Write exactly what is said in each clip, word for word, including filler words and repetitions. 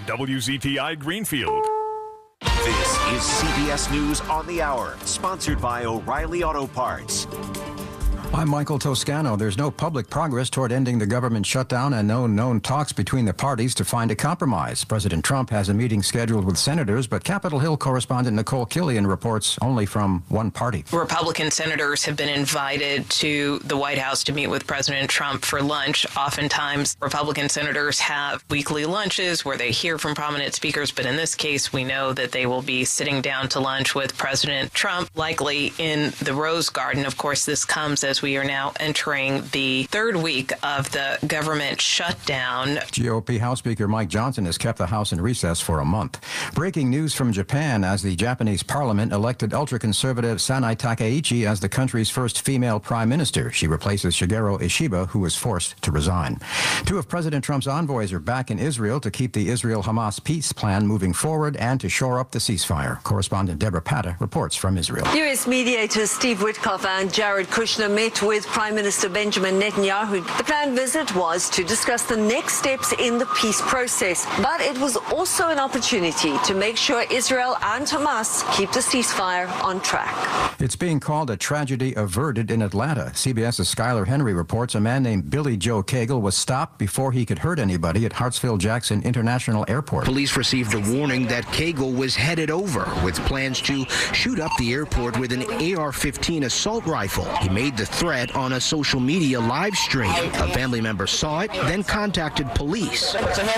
W Z T I Greenfield. This is C B S News on the Hour, sponsored by O'Reilly Auto Parts. I'm Michael Toscano. There's no public progress toward ending the government shutdown and no known talks between the parties to find a compromise. President Trump has a meeting scheduled with senators, but Capitol Hill correspondent Nicole Killian reports only from one party. Republican senators have been invited to the White House to meet with President Trump for lunch. Oftentimes, Republican senators have weekly lunches where they hear from prominent speakers, but in this case, we know that they will be sitting down to lunch with President Trump, likely in the Rose Garden. Of course, this comes as we are now entering the third week of the government shutdown. G O P House Speaker Mike Johnson has kept the House in recess for a month. Breaking news from Japan as the Japanese parliament elected ultra-conservative Sanai Takaichi as the country's first female prime minister. She replaces Shigeru Ishiba, who was forced to resign. Two of President Trump's envoys are back in Israel to keep the Israel-Hamas peace plan moving forward and to shore up the ceasefire. Correspondent Deborah Patta reports from Israel. U S mediators Steve Witkoff and Jared Kushner met with Prime Minister Benjamin Netanyahu. The planned visit was to discuss the next steps in the peace process, but it was also an opportunity to make sure Israel and Hamas keep the ceasefire on track. It's being called a tragedy averted in Atlanta. CBS's Skylar Henry reports a man named Billy Joe Cagle was stopped before he could hurt anybody at Hartsfield-Jackson International Airport. Police received a warning that Cagle was headed over with plans to shoot up the airport with an A R fifteen assault rifle. He made the threat on a social media live stream. A family member saw it, then contacted police.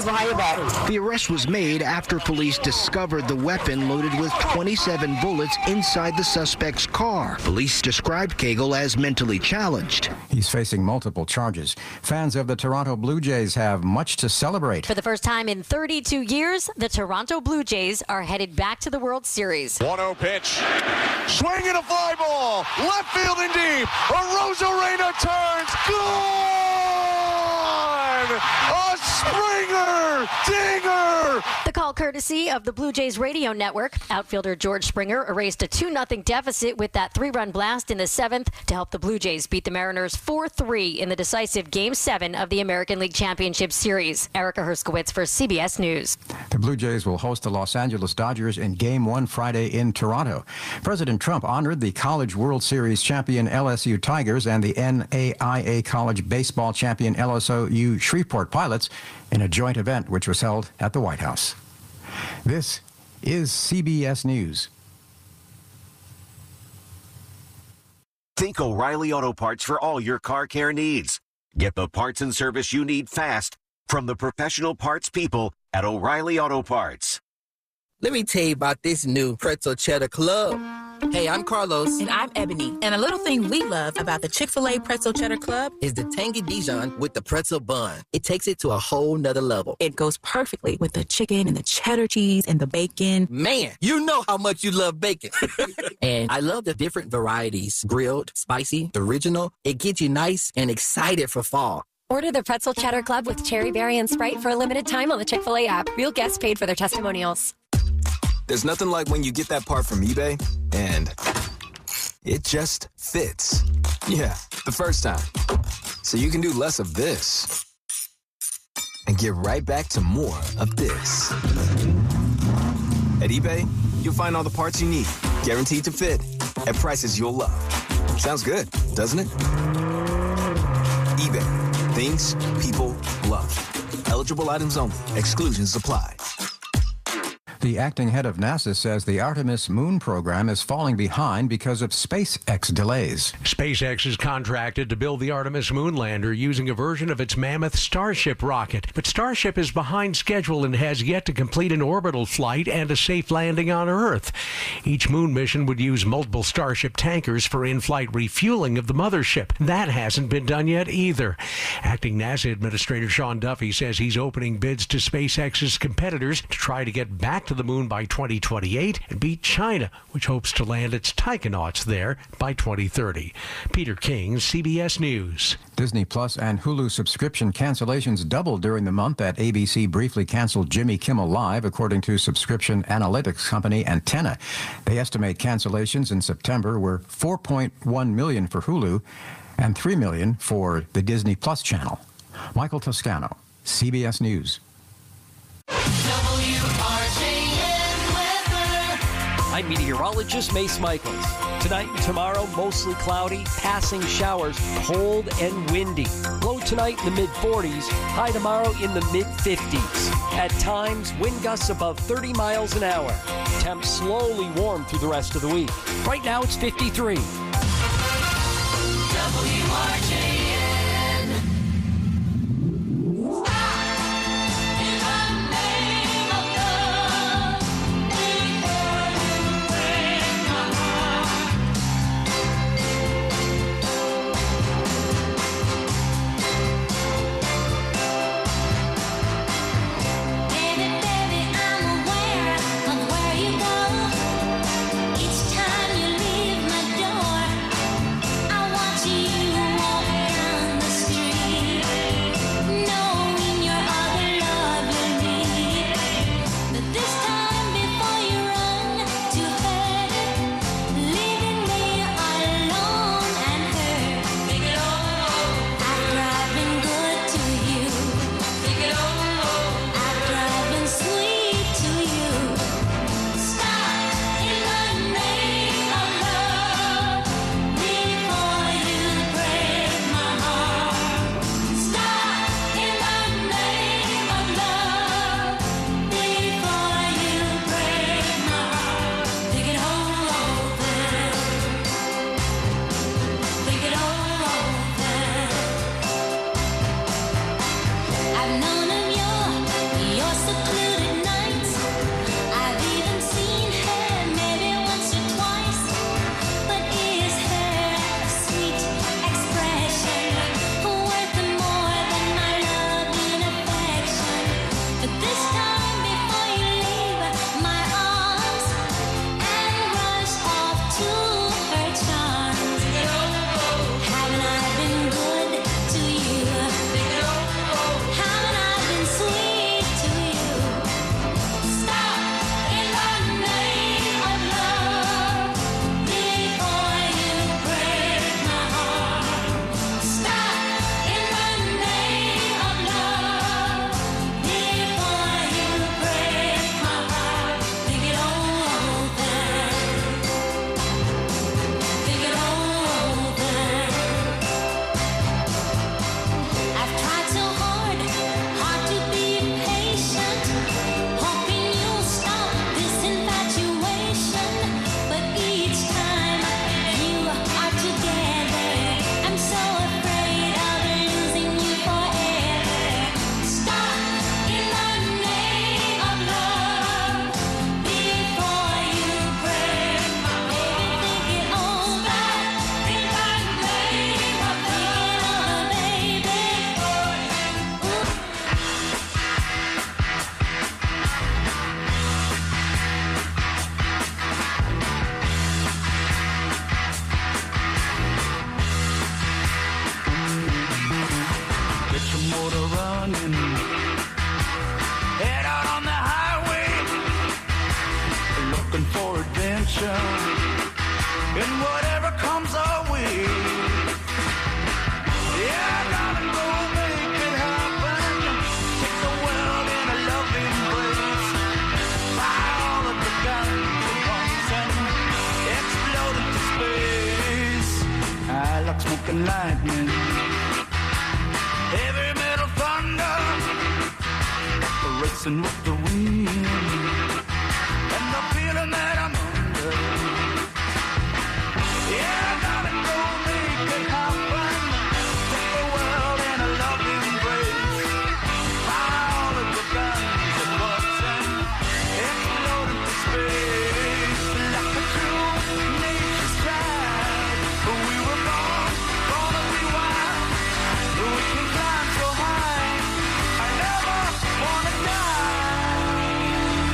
The arrest was made after police discovered the weapon loaded with twenty-seven bullets inside the suspect's car. Police described Cagle as mentally challenged. He's facing multiple charges. Fans of the Toronto Blue Jays have much to celebrate. For the first time in thirty-two years, the Toronto Blue Jays are headed back to the World Series. one oh pitch. Swing and a fly ball. Left field and deep. Arozarena turns. Gone! A Springer! Dinger! The call courtesy of the Blue Jays radio network. Outfielder George Springer erased a two nothing deficit with that three-run blast in the seventh to help the Blue Jays beat the Mariners four three in the decisive Game seven of the American League Championship Series. Erica Herskowitz for C B S News. The Blue Jays will host the Los Angeles Dodgers in Game one Friday in Toronto. President Trump honored the College World Series champion L S U Tigers and the N A I A College Baseball champion L S U Shreveport Pilots in a joint event which was held at the White House. This is C B S News. Think O'Reilly Auto Parts for all your car care needs. Get the parts and service you need fast from the professional parts people at O'Reilly Auto Parts. Let me tell you about this new Pretzel Cheddar Club. Hey, I'm Carlos. And I'm Ebony. And a little thing we love about the Chick-fil-A Pretzel Cheddar Club is the tangy Dijon with the pretzel bun. It takes it to a whole nother level. It goes perfectly with the chicken and the cheddar cheese and the bacon. Man, you know how much you love bacon. And I love the different varieties. Grilled, spicy, original. It gets you nice and excited for fall. Order the Pretzel Cheddar Club with Cherry Berry and Sprite for a limited time on the Chick-fil-A app. Real guests paid for their testimonials. There's nothing like when you get that part from eBay and it just fits. Yeah, the first time. So you can do less of this and get right back to more of this. At eBay, you'll find all the parts you need, guaranteed to fit, at prices you'll love. Sounds good, doesn't it? eBay, things people love. Eligible items only. Exclusions apply. The acting head of NASA says the Artemis moon program is falling behind because of SpaceX delays. SpaceX is contracted to build the Artemis moon lander using a version of its Mammoth Starship rocket. But Starship is behind schedule and has yet to complete an orbital flight and a safe landing on Earth. Each moon mission would use multiple Starship tankers for in-flight refueling of the mothership. That hasn't been done yet either. Acting NASA Administrator Sean Duffy says he's opening bids to SpaceX's competitors to try to get back to the moon by twenty twenty-eight and beat China, which hopes to land its taikonauts there by twenty thirty. Peter King, C B S News. Disney Plus and Hulu subscription cancellations doubled during the month that A B C briefly canceled Jimmy Kimmel Live, according to subscription analytics company Antenna. They estimate cancellations in September were four point one million for Hulu and three million for the Disney Plus channel. Michael Toscano, C B S News. W R J N weather. I'm meteorologist Mace Michaels. Tonight and tomorrow, mostly cloudy, passing showers, cold and windy. Low tonight in the mid forties, high tomorrow in the mid fifties. At times, wind gusts above thirty miles an hour. Temps slowly warm through the rest of the week. Right now, it's fifty-three. W R J N. In the name of love, before you break my heart. Baby, baby, I'm aware of where you go. Each time you leave my door, I watch you walk down the street, knowing your other love you'll need. But this time before you run to her, leaving me alone and hurt. Take it all. After I've been good to you. Take it all. After I've been sweet to you. Stop in the name of love before you break my heart. Stop in the name of love before you break my heart. Think it all over. Think it all over. I've known of your, your secluded nights. I've even seen her maybe once or twice. But is her sweet expression worth more than my love and affection? But this time before you leave my arms and rush off to her charms, haven't I been good to you? Haven't I been sweet to you? Stop in the name of love before you break my heart. Stop in the name of love before you break my heart. Think it all over. Think it all over. I've tried so hard, hard to be patient, hoping you'll stop this infatuation. But each time you are together, I'm so afraid of losing you forever. Stop in the name of love before you break my heart. Think it over. In the name of love, baby. Get your motor running. Head out on the highway. Looking for adventure. And whatever comes our way. Yeah, gotta go make it happen. Take the world in a loving embrace. Fire all of the guns at once and explode into space. I like smoking lightning. Heavy metal thunder, racing with the wind, and the feeling that I'm under. Yeah, I gotta go make it happen. Take the world in a loving embrace. Fire all of the guns at once and explode into space. Like a true nature's child, we were born, born to be wild. We can climb so high. I never wanna die.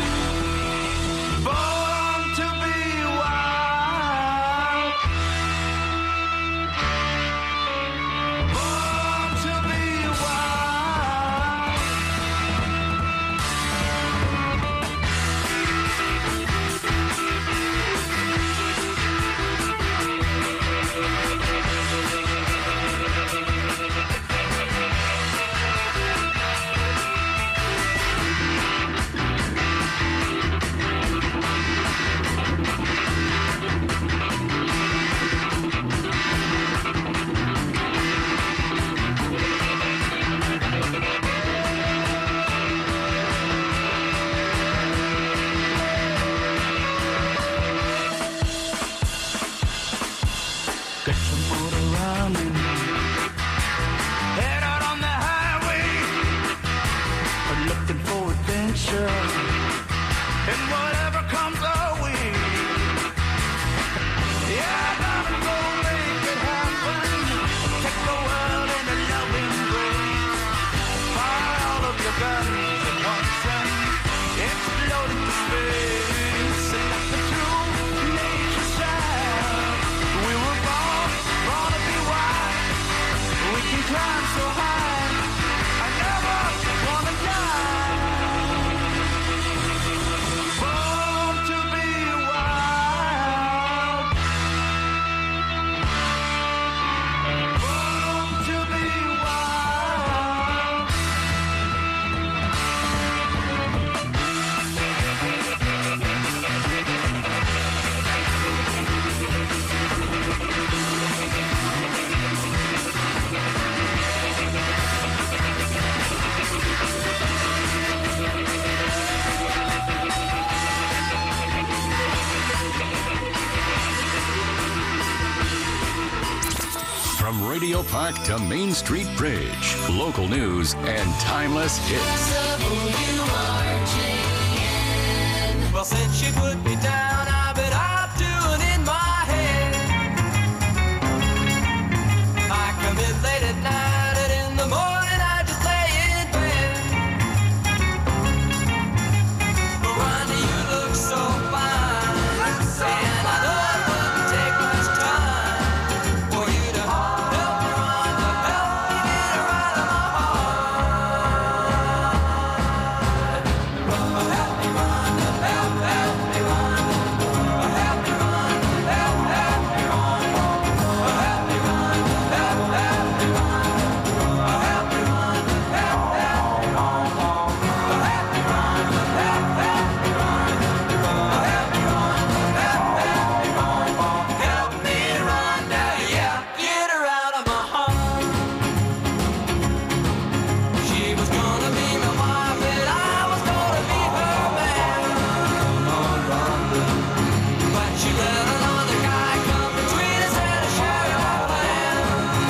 Radio Park to Main Street Bridge. Local news and timeless hits. Well, since she put me down, I've been out doing in my head. I come in late at night, and in the morning I just lay in bed. But Rhonda, you look so fine, and I know it wouldn't take much time for you to help me, Rhonda, help me get her out of my heart. Help me, Rhonda, help, help me, Rhonda. Help me, Rhonda, help, help me, Rhonda. Help me, Rhonda, help, help me, Rhonda. Help me, Rhonda, help, help me, Rhonda. Help me, Rhonda, help, help me, Rhonda. Help me, Rhonda, help, help me, Rhonda. Help me, Rhonda, yeah, get her out of my heart. She was gonna be my wife, and I was gonna be her man. But she let another guy come between us and share my plan.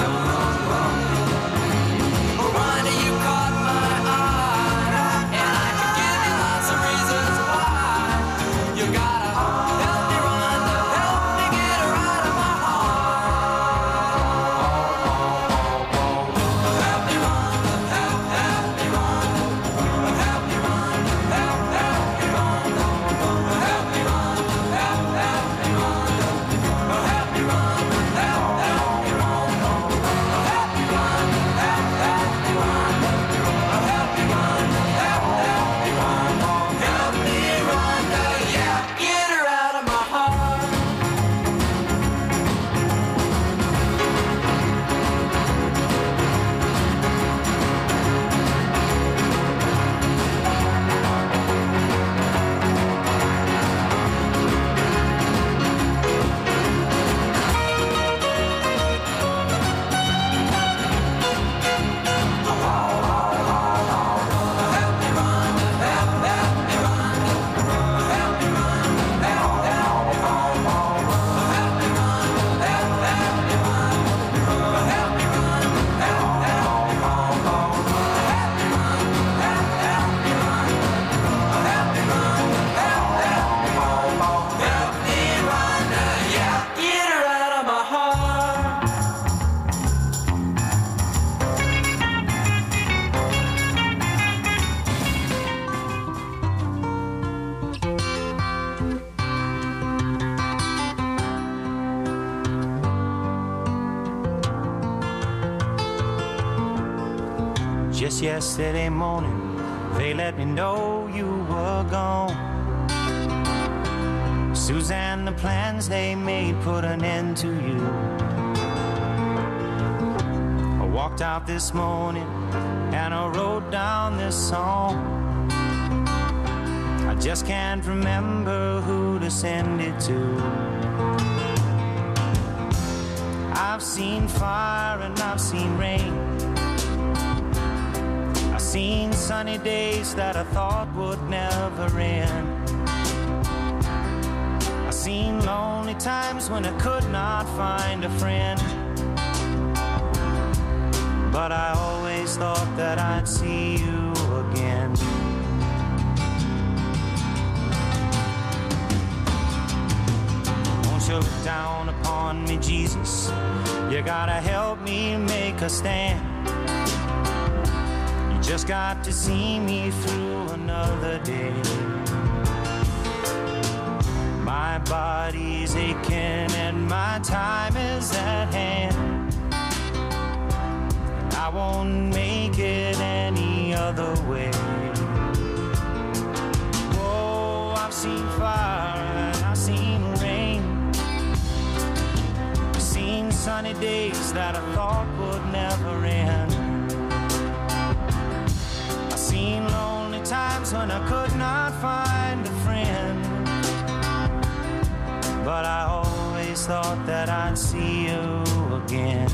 Oh, Rhonda, you caught my eye, and I could give you lots of reasons why. You gotta help me, Rhonda, help me get her out of my heart. Help me, Rhonda, help, help me, Rhonda. Help me, Rhonda, help, help me, Rhonda. Help me, Rhonda, help, help me, Rhonda. Help me, Rhonda, help, help me, Rhonda. Help me, Rhonda, help, help me, Rhonda. Help me, Rhonda, help, help me, Rhonda. Help me, Rhonda, yeah, get her out of my heart. Help me, Rhonda, yeah, get her out of my heart. Just yesterday morning, they let me know you were gone. Suzanne, the plans they made put an end to you. I walked out this morning and I wrote down this song. I just can't remember who to send it to. I've seen fire and I've seen rain. I've seen sunny days that I thought would never end. I've seen lonely times when I could not find a friend. But I always thought that I'd see you again. Won't you look down upon me, Jesus? You gotta help me make a stand. You just got to see me through another day. My body's aching and my time is at hand. I won't make it any other way. Oh, I've seen fire and I've seen rain. I've seen sunny days that I thought would never end. I've seen lonely times when I could not find a friend. But I always thought that I'd see you again.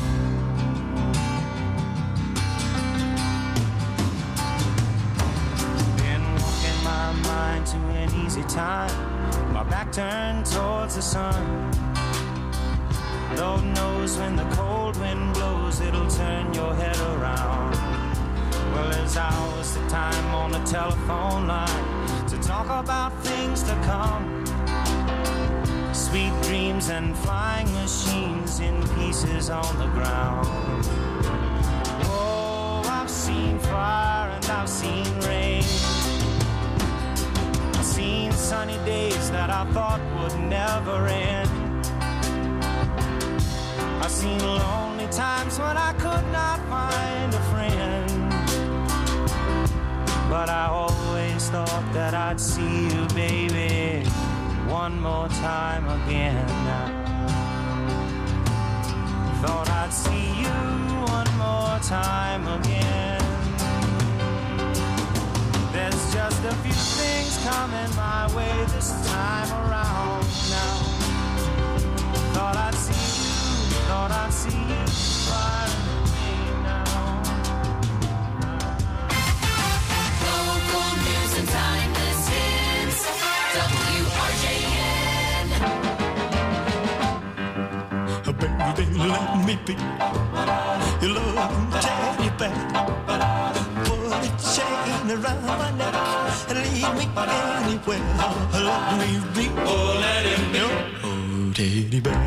Been walking my mind to an easy time, my back turned towards the sun. Lord knows when the cold wind blows knows it'll turn your head around. Well, there's hours of time on the telephone line to talk about things to come. Sweet dreams and flying machines in pieces on the ground. Oh, I've seen fire and I've seen rain. I've seen sunny days that I thought would never end. I've seen lonely times when I could not find a friend. But I always thought that I'd see you, baby, one more time again. Thought I'd see you one more time again. There's just a few things coming my way this time around now. Thought I'd see you, thought I'd see you right away now. Local news and timeless hits. W R J N. Baby, let me be your loving teddy bear. Put a chain around my neck and lead me anywhere. Let me be. Oh, let him be. Oh, teddy bear.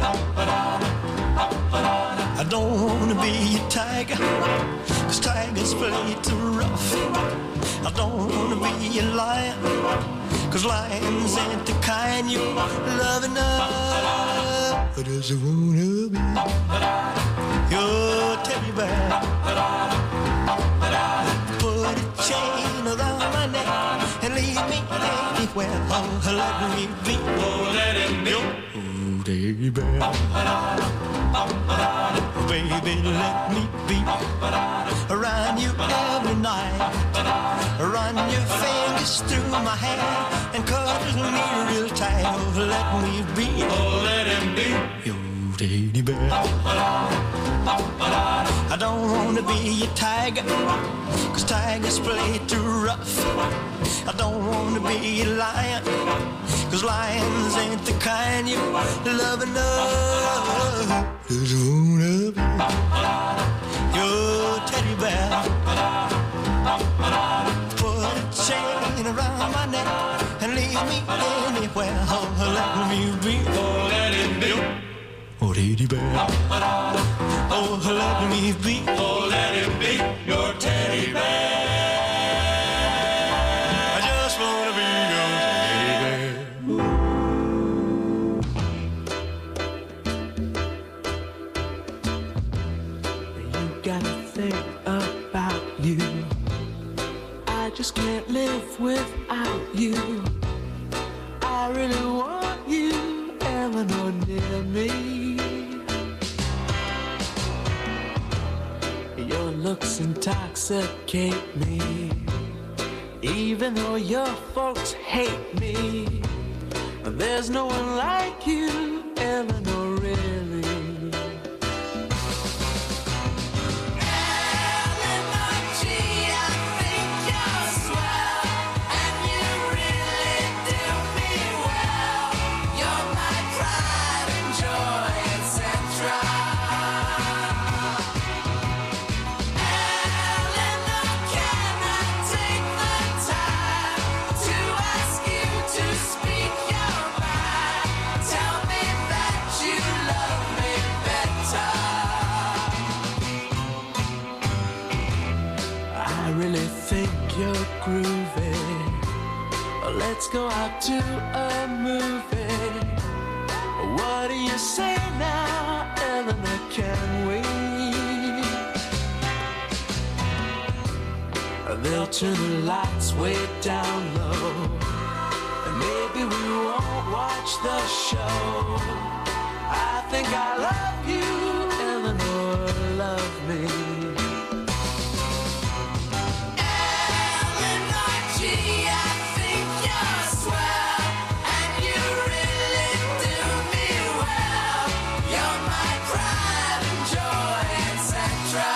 I don't want to be a tiger, 'cause tigers play too rough. I don't want to be a lion, 'cause lions ain't the kind you love enough. I just wanna be your teddy bear. Put a chain around my neck and lead me anywhere. Oh, let me be. Oh, let him be. Oh, teddy bear. Baby, let me be around you every night. Run your fingers through my hair and cuddle me real tight. Oh, let me be. Oh, let him be your teddy bear. I don't want to be a tiger, 'cause tigers play too rough. I don't want to be a lion, 'cause lions ain't the kind you love enough. Just wanna be your teddy bear. Put a chain around my neck and lead me anywhere. Oh, let me be. Oh, let him be. Oh, teddy bear. Oh, let me be. Oh, let him be your teddy bear. I just wanna be your teddy bear. You gotta think about you. I just can't live without you. I really want you, Eleanor, near me. Your looks intoxicate me, even though your folks hate me. There's no one like you, Eleanor, really. Eleanor G, I think you're swell, and you really do me well. You're my pride and joy, et cetera. Eleanor, can I take the time to ask you to speak your mind? Tell me that you love me better. I really think you're groovy. Let's go out to a movie. What do you say now, Eleanor? Can we? They'll turn the lights way down low, and maybe we won't watch the show. I think I love you, Eleanor, love me. Eleanor G, I think you're swell, and you really do me well. You're my pride and joy, et cetera.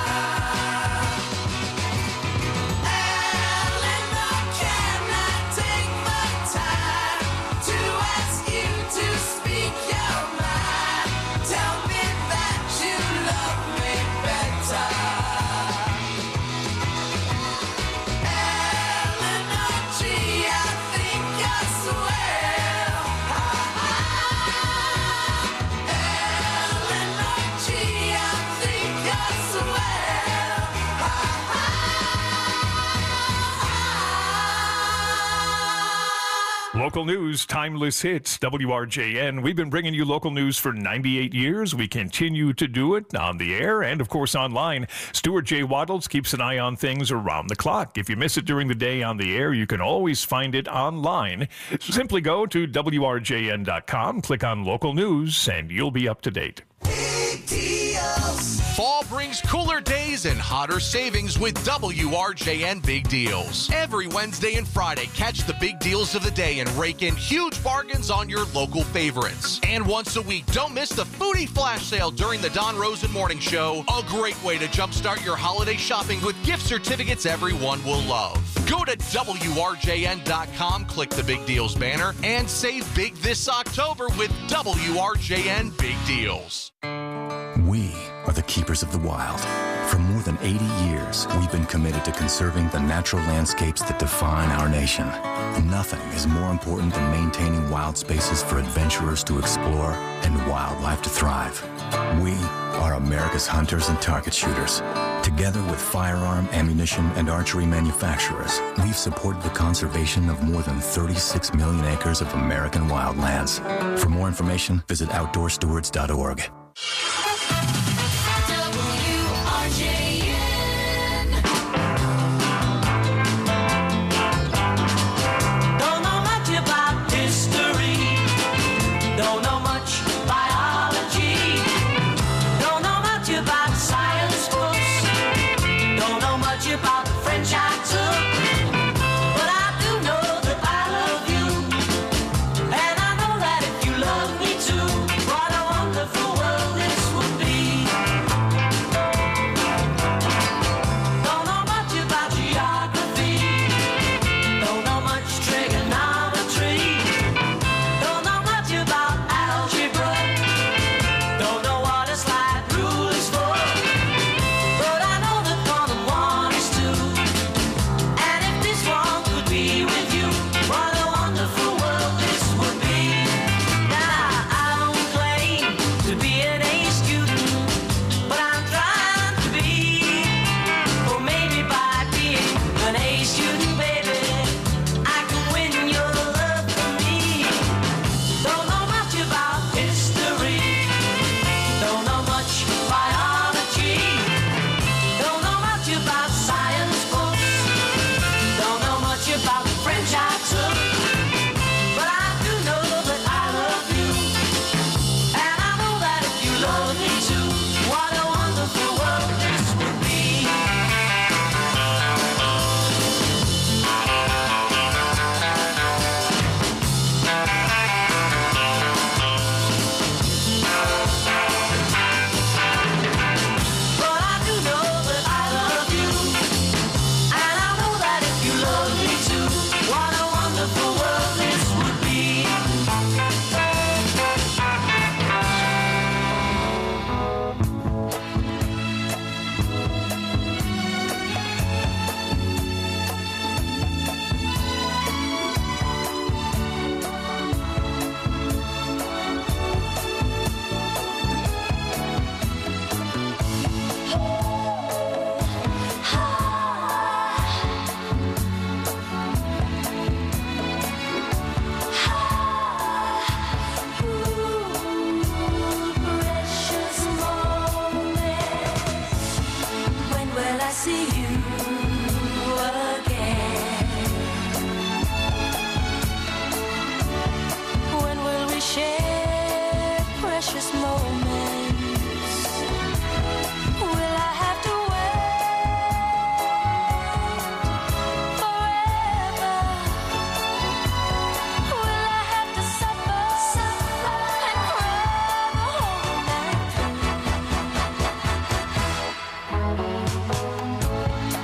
Eleanor, can I take the time to ask you to speak your mind? Tell me that you love me Local news, timeless hits, W R J N. We've been bringing you local news for ninety-eight years. We continue to do it on the air and, of course, online. Stuart J. Waddles keeps an eye on things around the clock. If you miss it during the day on the air, you can always find it online. Simply go to W R J N dot com, click on local news, and you'll be up to date. Fall brings cooler days and hotter savings with W R J N Big Deals. Every Wednesday and Friday, catch the big deals of the day and rake in huge bargains on your local favorites. And once a week, don't miss the Foodie Flash Sale during the Don Rosen Morning Show. A great way to jumpstart your holiday shopping with gift certificates everyone will love. Go to W R J N dot com, click the Big Deals banner, and save big this October with W R J N Big Deals. We are the keepers of the wild. For more than eighty years, we've been committed to conserving the natural landscapes that define our nation. Nothing is more important than maintaining wild spaces for adventurers to explore and wildlife to thrive. We are America's hunters and target shooters. Together with firearm, ammunition, and archery manufacturers, we've supported the conservation of more than thirty-six million acres of American wildlands. For more information, visit outdoor stewards dot org. Don't know much about history. Don't know much biology. Don't know much about science books. Don't know much about the French I took. But I do know that I love you. And I know that if you love me too, what a wonderful world this would be. Don't know much about geography. Don't know much trigonometry. Don't know much about algebra. Don't know what a slide rule is for. But I know that one and one is two. And if this one could be with you, what a wonderful world this would be. Now I don't claim to be an A student, but I'm trying to be. Or maybe by being an A student, baby, I can win your love for me. Don't know much about history. Don't know much biology. Don't know much about science books. Don't know much about the French I took. But I do know that I love you. And I know that if you love me too, what a wonderful world this would be. But I do know that I love you. And I know that if you love me too, what a wonderful world this would be. Precious moment. When will I see you again? When will we share precious moments? Will I have to wait forever? Will I have to suffer, suffer and cry the whole night through?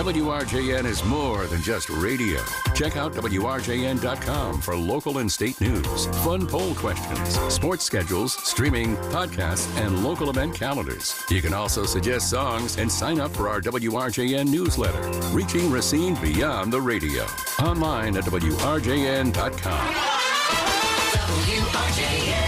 W R J N is more than just radio. Check out W R J N dot com for local and state news, fun poll questions, sports schedules, streaming, podcasts, and local event calendars. You can also suggest songs and sign up for our W R J N newsletter, reaching Racine beyond the radio. Online at W R J N dot com. W R J N.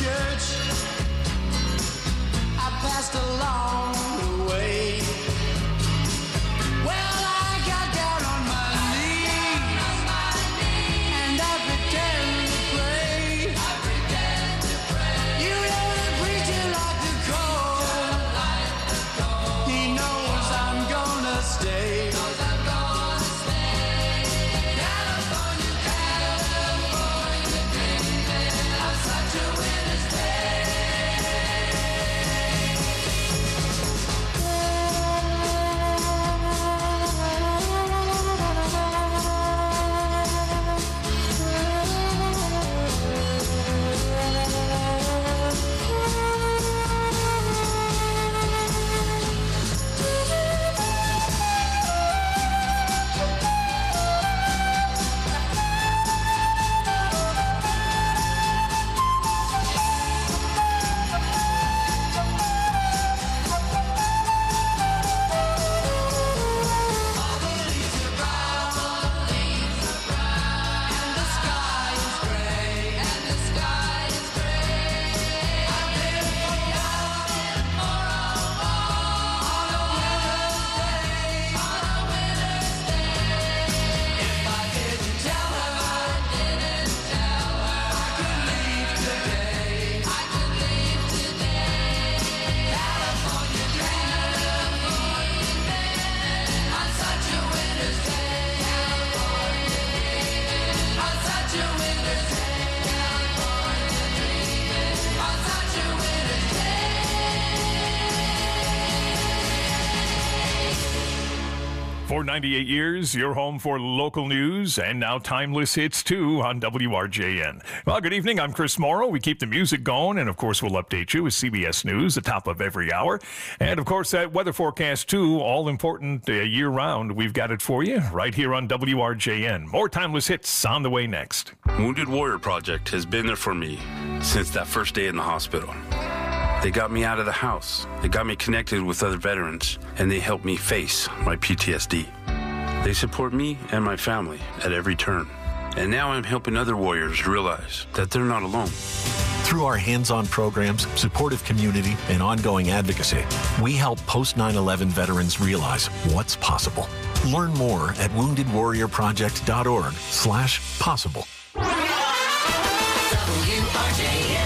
church. I passed along the way. Well, I got down on my knees and I pretend to pray. You know the preacher like the cold. He knows I'm gonna stay. California, California dreaming of such a winter's day. For ninety-eight years, your home for local news and now timeless hits too on W R J N. Well, good evening. I'm Chris Morrow. We keep the music going, and of course, we'll update you with C B S News at the top of every hour. And of course, that weather forecast too, all important uh, year round. We've got it for you right here on W R J N. More timeless hits on the way next. Wounded Warrior Project has been there for me since that first day in the hospital. They got me out of the house. They got me connected with other veterans, and they helped me face my P T S D. They support me and my family at every turn. And now I'm helping other warriors realize that they're not alone. Through our hands-on programs, supportive community, and ongoing advocacy, we help post nine eleven veterans realize what's possible. Learn more at wounded warrior project dot org slash possible. W R J N.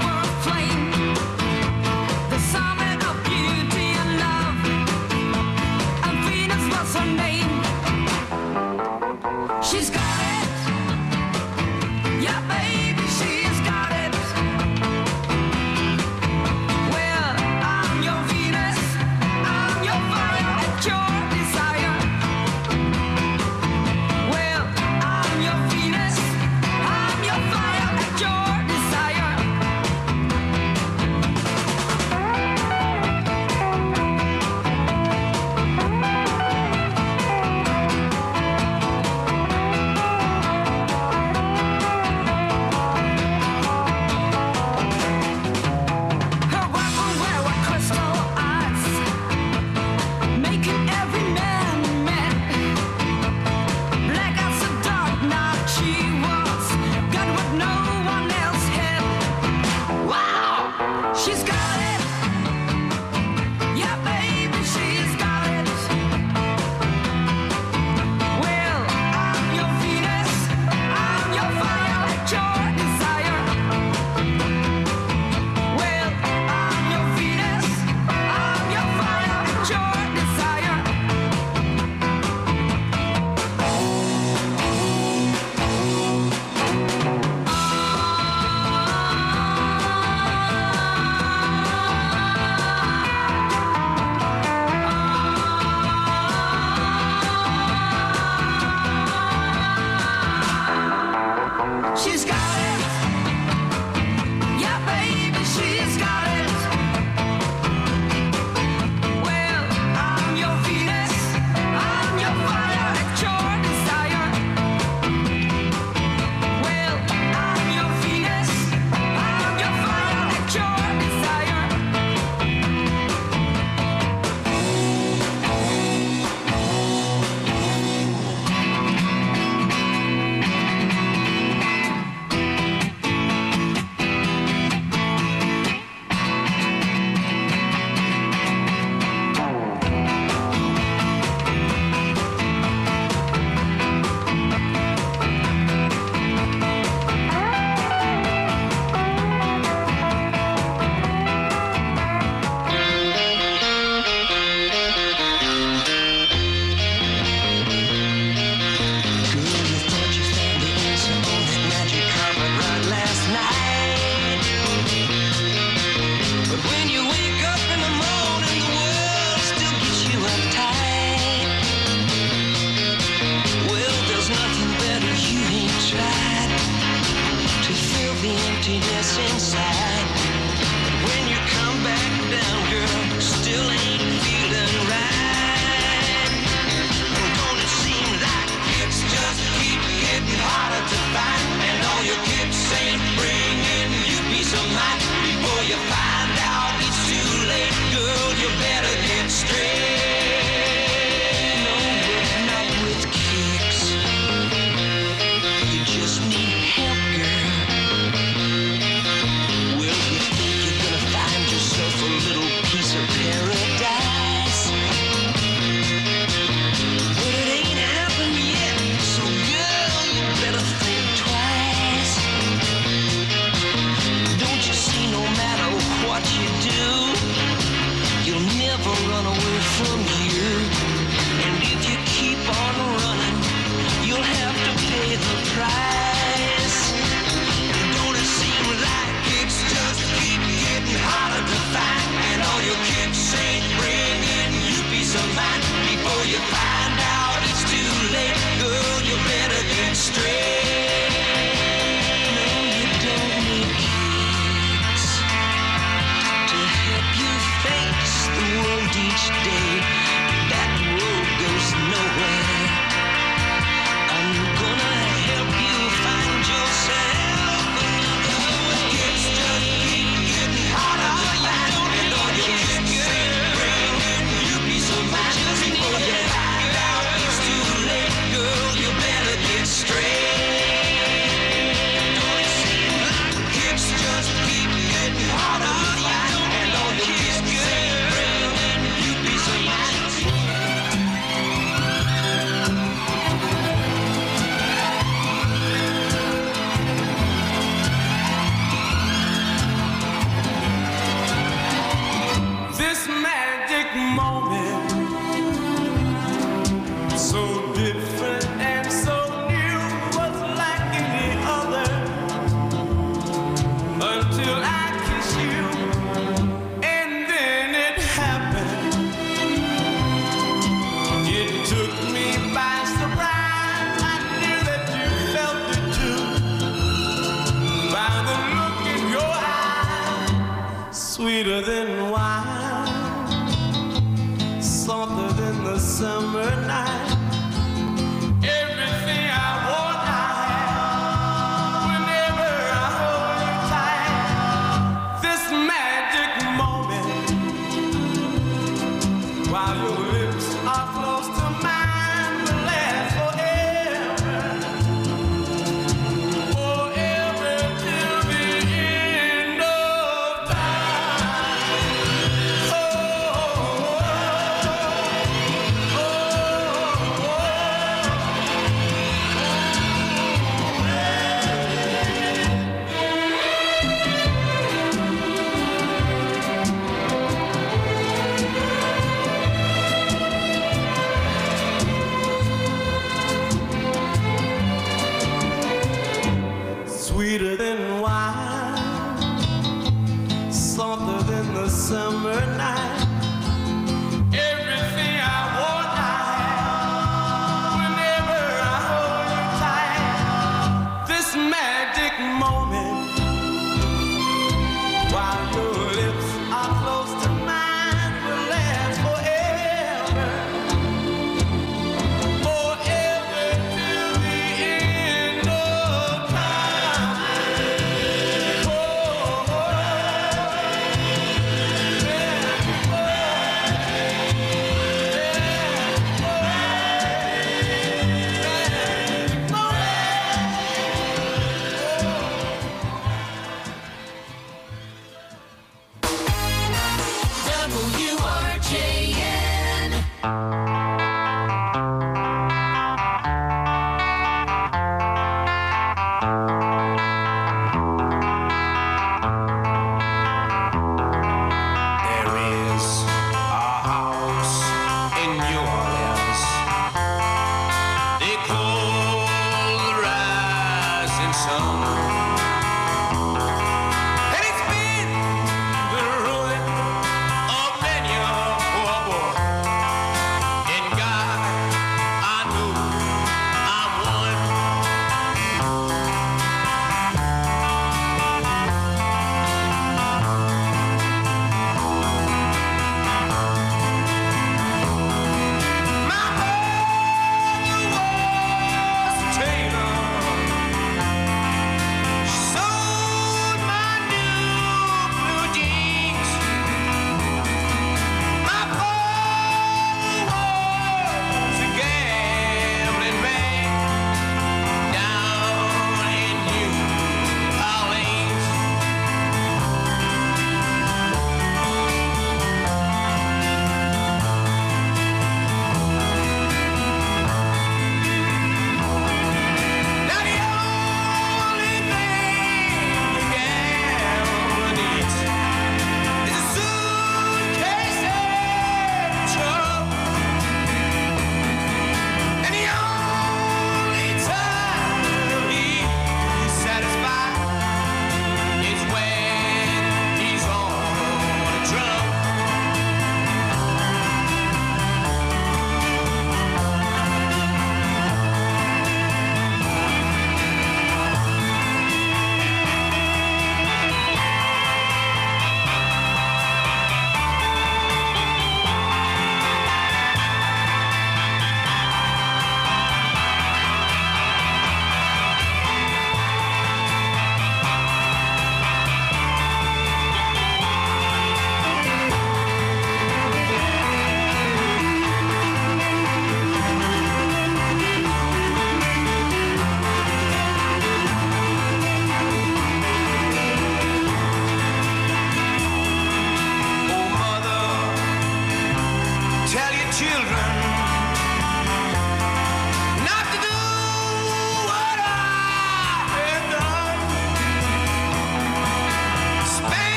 The summit of beauty and love. while your lips are close to mine will last forever. Forever till the end of time. Oh, sweeter than wine, softer than the summer night. Everything I want, I have. Whenever I hold you tight, this magic moment, while your lips are close to mine, will last forever. Forever till the end of time. W R J N. There is a house in New Orleans they call the Rising Sun, and it's been the ruin of many a poor boy. In God, I know I'm one.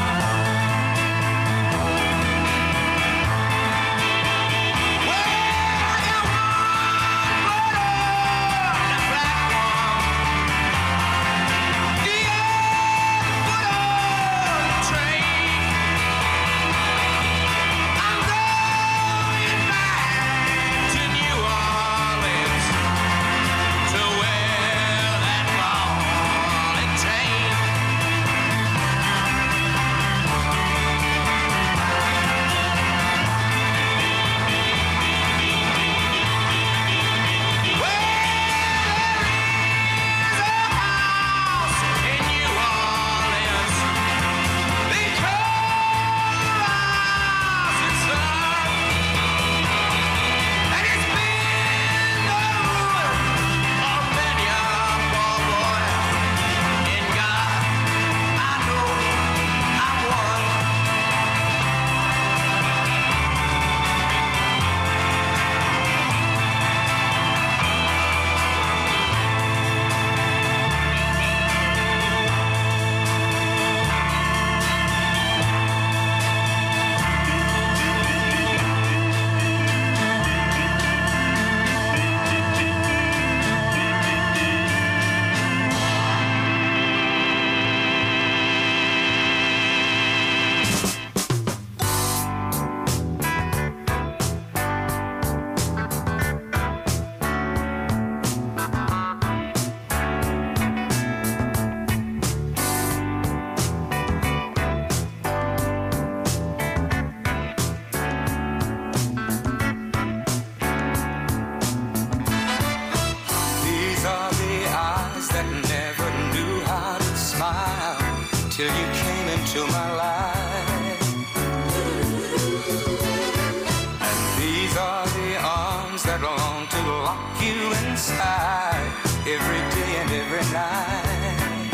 Well, till you came into my life. And these are the arms that long to lock you inside every day and every night.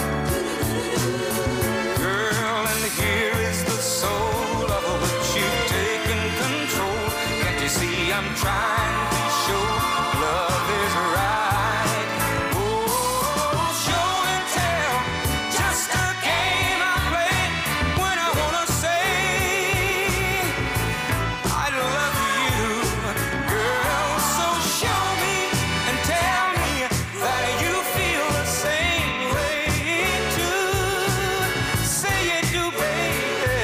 Girl, and here is the soul of which you've taken control. Can't you see I'm trying to show love is right? Oh, show and tell, just a game I play when I wanna say I love you, girl. So show me and tell me that you feel the same way too. Say you do, baby.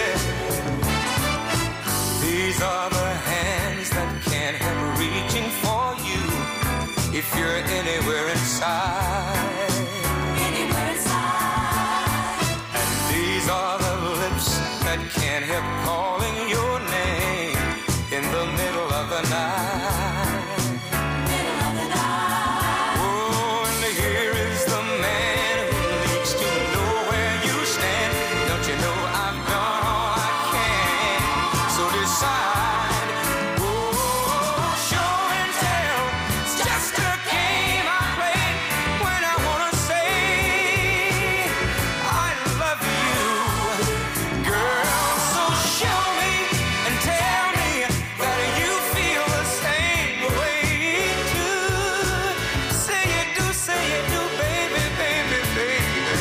These are the hands that can't help reaching for you if you're anywhere inside. Anywhere inside. And these are the lips that can't help calling your name in the middle of the night. Middle of the night. Oh, and here is the man who needs to know where you stand. Don't you know I've done all I can? So decide. Oh, show and tell. It's just a game I play when I wanna say I love you, girl. So show me and tell me that you feel the same way too. Say you do, say you do, baby, baby, baby.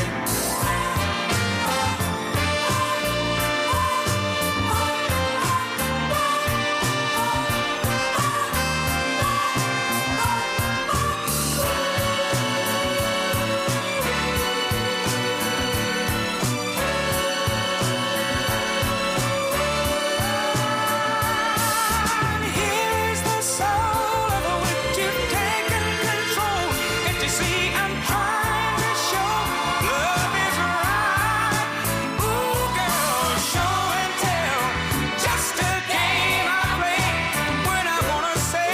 Here's the soul of which you've taken control. Can't you see I'm trying to show love is right? Ooh, girl, show and tell. Just a game I play when I wanna say,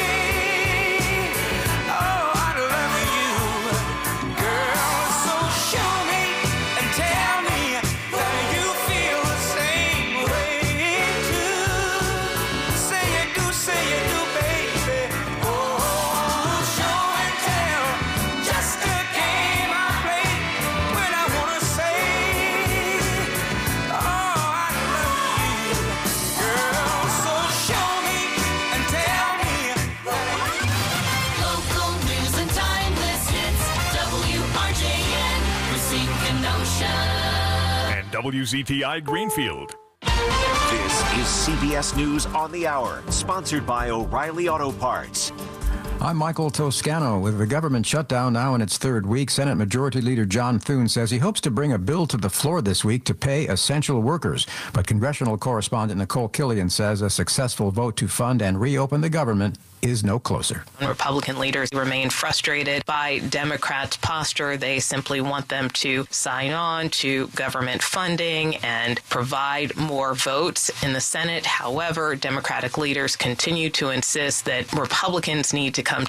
oh, I love you, girl. So show me and tell me that you feel the same way too. Say you do, say you do, baby. Oh, show and tell. Just a game I play when I wanna say, oh, I love you, girl. So show me and tell me. Local news and timeless hits. W R J N, Racine Kenosha. And W Z T I Greenfield. This is C B S News on the Hour, sponsored by O'Reilly Auto Parts. I'm Michael Toscano. With the government shutdown now in its third week, Senate Majority Leader John Thune says he hopes to bring a bill to the floor this week to pay essential workers. But congressional correspondent Nicole Killian says a successful vote to fund and reopen the government is no closer. Republican leaders remain frustrated by Democrats' posture. They simply want them to sign on to government funding and provide more votes in the Senate. However, Democratic leaders continue to insist that Republicans need to come